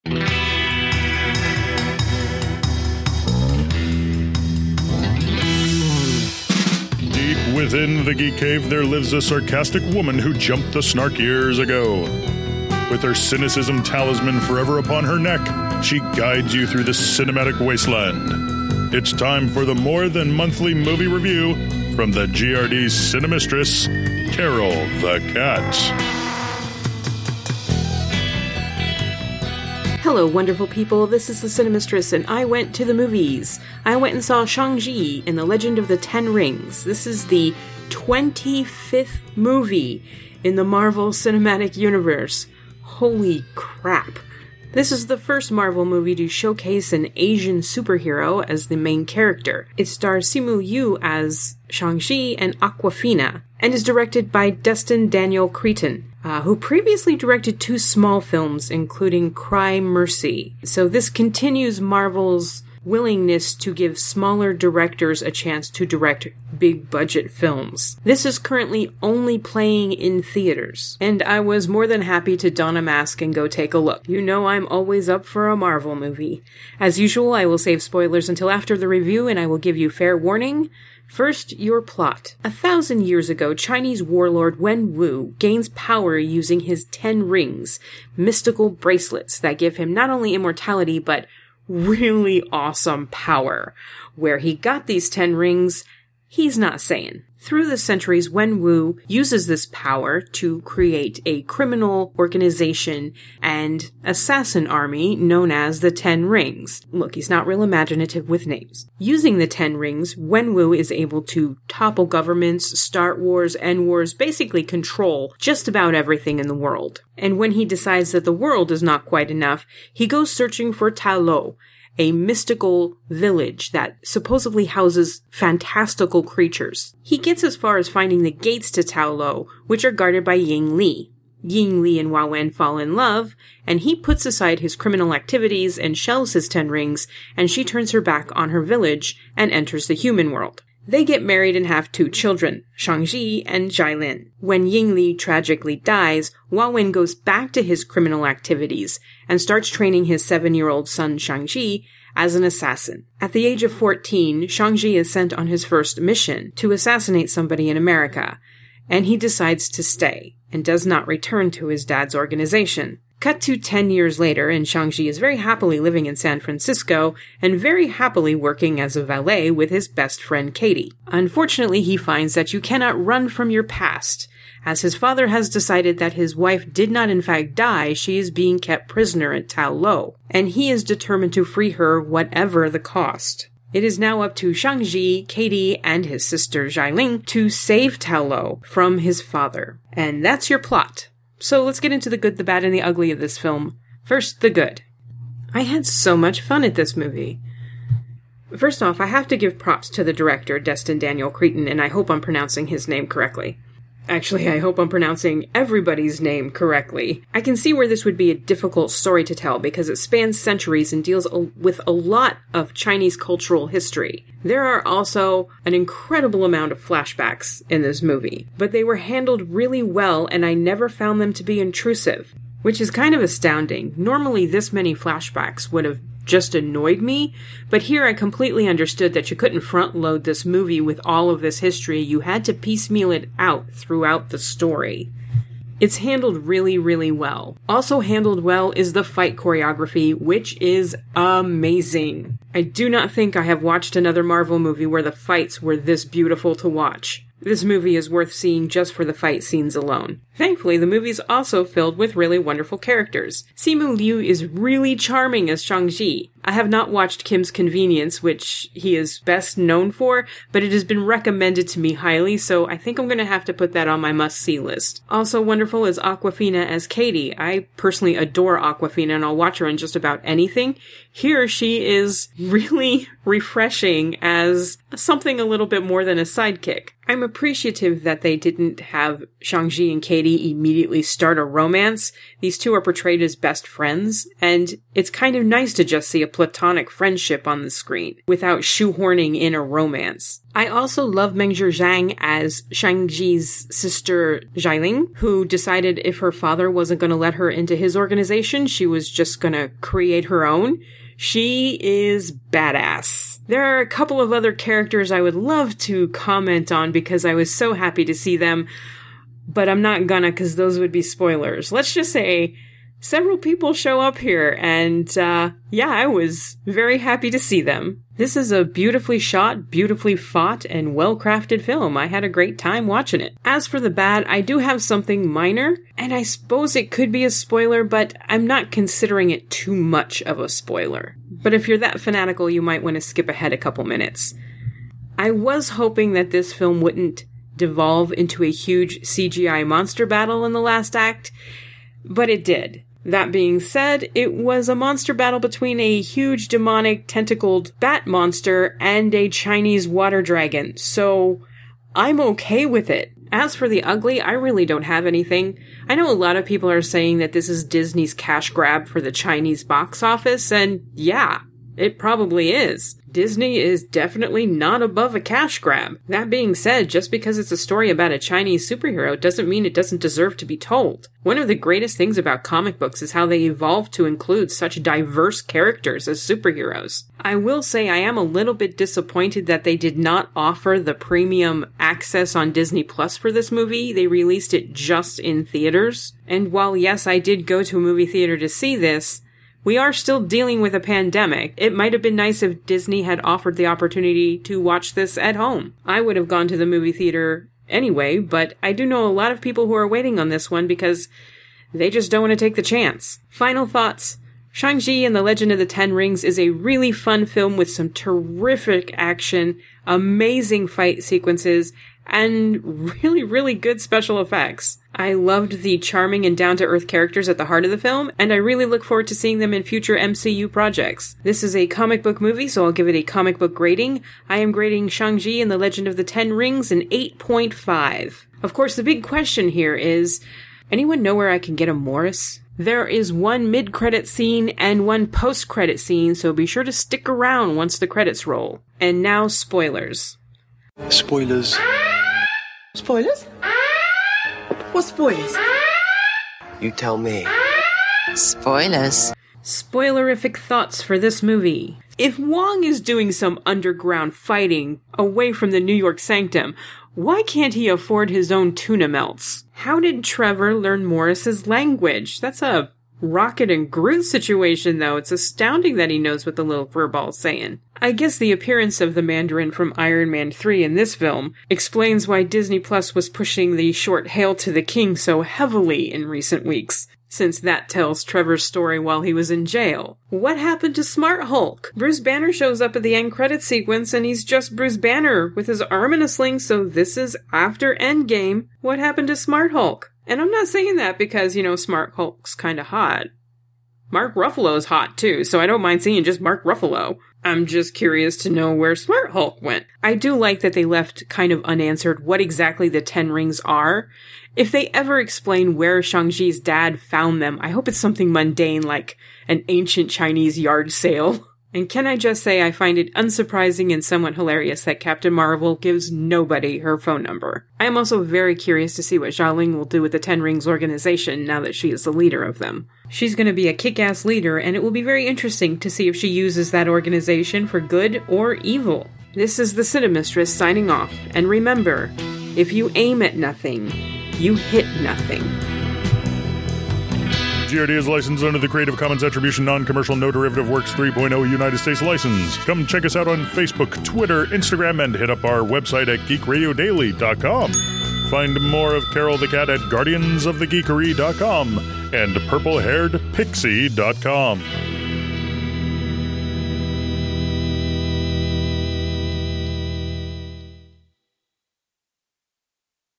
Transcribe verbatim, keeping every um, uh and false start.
Deep within the Geek Cave, there lives a sarcastic woman who jumped the snark years ago. With her cynicism talisman forever upon her neck, she guides you through the cinematic wasteland. It's time for the more than monthly movie review from the G R D Cinemistress, Carol the Cat. Hello, wonderful people. This is the Cinemistress, and I went to the movies. I went and saw Shang-Chi in The Legend of the Ten Rings. This is the twenty-fifth movie in the Marvel Cinematic Universe. Holy crap. This is the first Marvel movie to showcase an Asian superhero as the main character. It stars Simu Liu as Shang-Chi and Awkwafina, and is directed by Destin Daniel Cretton, uh, who previously directed two small films, including Cry Mercy. So this continues Marvel's willingness to give smaller directors a chance to direct big-budget films. This is currently only playing in theaters, and I was more than happy to don a mask and go take a look. You know I'm always up for a Marvel movie. As usual, I will save spoilers until after the review, and I will give you fair warning. First, your plot. A thousand years ago, Chinese warlord Wen Wu gains power using his ten rings, mystical bracelets that give him not only immortality, but really awesome power. Where he got these ten rings, he's not saying. Through the centuries, Wen Wu uses this power to create a criminal organization and assassin army known as the Ten Rings. Look, he's not real imaginative with names. Using the Ten Rings, Wen Wu is able to topple governments, start wars, end wars, basically control just about everything in the world. And when he decides that the world is not quite enough, he goes searching for Ta Lo, a mystical village that supposedly houses fantastical creatures. He gets as far as finding the gates to Ta Lo, which are guarded by Ying Li. Ying Li and Hua Wen fall in love, and he puts aside his criminal activities and shelves his ten rings, and she turns her back on her village and enters the human world. They get married and have two children, Shang-Chi and Xiaolin. When Ying Li tragically dies, Hua Wen goes back to his criminal activities and starts training his seven-year-old son Shang-Chi as an assassin. At the age of fourteen, Shang-Chi is sent on his first mission to assassinate somebody in America, and he decides to stay and does not return to his dad's organization. Cut to ten years later, and Shang-Chi is very happily living in San Francisco and very happily working as a valet with his best friend Katie. Unfortunately, he finds that you cannot run from your past. As his father has decided that his wife did not in fact die, she is being kept prisoner at Ta Lo, and he is determined to free her whatever the cost. It is now up to Shang-Chi, Katie, and his sister Xiaolin to save Ta Lo from his father. And that's your plot. So let's get into the good, the bad, and the ugly of this film. First, the good. I had so much fun at this movie. First off, I have to give props to the director, Destin Daniel Cretton, and I hope I'm pronouncing his name correctly. Actually, I hope I'm pronouncing everybody's name correctly. I can see where this would be a difficult story to tell because it spans centuries and deals with a lot of Chinese cultural history. There are also an incredible amount of flashbacks in this movie, but they were handled really well and I never found them to be intrusive, which is kind of astounding. Normally, this many flashbacks would have just annoyed me, but here I completely understood that you couldn't front load this movie with all of this history. You had to piecemeal it out throughout the story. It's handled really, really well. Also handled well is the fight choreography, which is amazing. I do not think I have watched another Marvel movie where the fights were this beautiful to watch. This movie is worth seeing just for the fight scenes alone. Thankfully, the movie is also filled with really wonderful characters. Simu Liu is really charming as Shang-Chi. I have not watched Kim's Convenience, which he is best known for, but it has been recommended to me highly, so I think I'm going to have to put that on my must-see list. Also wonderful is Awkwafina as Katie. I personally adore Awkwafina, and I'll watch her in just about anything. Here, she is really refreshing as something a little bit more than a sidekick. I'm appreciative that they didn't have Shang-Chi and Katie immediately start a romance. These two are portrayed as best friends, and it's kind of nice to just see a platonic friendship on the screen without shoehorning in a romance. I also love Mengzhi Zhang as Shang-Chi's sister Xialing, who decided if her father wasn't going to let her into his organization, she was just going to create her own. She is badass. There are a couple of other characters I would love to comment on because I was so happy to see them, but I'm not gonna because those would be spoilers. Let's just say several people show up here, and uh, yeah, I was very happy to see them. This is a beautifully shot, beautifully fought, and well-crafted film. I had a great time watching it. As for the bad, I do have something minor, and I suppose it could be a spoiler, but I'm not considering it too much of a spoiler. But if you're that fanatical, you might want to skip ahead a couple minutes. I was hoping that this film wouldn't devolve into a huge C G I monster battle in the last act, but it did. That being said, it was a monster battle between a huge demonic tentacled bat monster and a Chinese water dragon, so I'm okay with it. As for the ugly, I really don't have anything. I know a lot of people are saying that this is Disney's cash grab for the Chinese box office, and yeah, it probably is. Disney is definitely not above a cash grab. That being said, just because it's a story about a Chinese superhero doesn't mean it doesn't deserve to be told. One of the greatest things about comic books is how they evolved to include such diverse characters as superheroes. I will say I am a little bit disappointed that they did not offer the premium access on Disney Plus for this movie. They released it just in theaters. And while yes, I did go to a movie theater to see this, we are still dealing with a pandemic. It might have been nice if Disney had offered the opportunity to watch this at home. I would have gone to the movie theater anyway, but I do know a lot of people who are waiting on this one because they just don't want to take the chance. Final thoughts. Shang-Chi and the Legend of the Ten Rings is a really fun film with some terrific action, amazing fight sequences, and really, really good special effects. I loved the charming and down-to-earth characters at the heart of the film, and I really look forward to seeing them in future M C U projects. This is a comic book movie, so I'll give it a comic book grading. I am grading Shang-Chi and the Legend of the Ten Rings an eight point five. Of course, the big question here is, anyone know where I can get a Morris? There is one mid-credit scene and one post-credit scene, so be sure to stick around once the credits roll. And now, spoilers. Spoilers. Spoilers? What spoilers? You tell me. Spoilers. Spoilerific thoughts for this movie. If Wong is doing some underground fighting away from the New York sanctum, why can't he afford his own tuna melts? How did Trevor learn Morris's language? That's a Rocket and Groot situation, though. It's astounding that he knows what the little furball's saying. I guess the appearance of the Mandarin from Iron Man three in this film explains why Disney Plus was pushing the short Hail to the King so heavily in recent weeks, since that tells Trevor's story while he was in jail. What happened to Smart Hulk? Bruce Banner shows up at the end credits sequence and he's just Bruce Banner with his arm in a sling, so this is after Endgame. What happened to Smart Hulk? And I'm not saying that because, you know, Smart Hulk's kinda hot. Mark Ruffalo's hot too, so I don't mind seeing just Mark Ruffalo. I'm just curious to know where Smart Hulk went. I do like that they left kind of unanswered what exactly the Ten Rings are. If they ever explain where Shang-Chi's dad found them, I hope it's something mundane like an ancient Chinese yard sale. And can I just say I find it unsurprising and somewhat hilarious that Captain Marvel gives nobody her phone number. I am also very curious to see what Xialing will do with the Ten Rings organization now that she is the leader of them. She's going to be a kick-ass leader, and it will be very interesting to see if she uses that organization for good or evil. This is the Cinemistress signing off, and remember, if you aim at nothing, you hit nothing. G R D is licensed under the Creative Commons Attribution Non-Commercial No Derivative Works three point oh United States license. Come check us out on Facebook, Twitter, Instagram, and hit up our website at geek radio daily dot com. Find more of Carol the Cat at guardians of the geekery dot com and purple haired pixie dot com.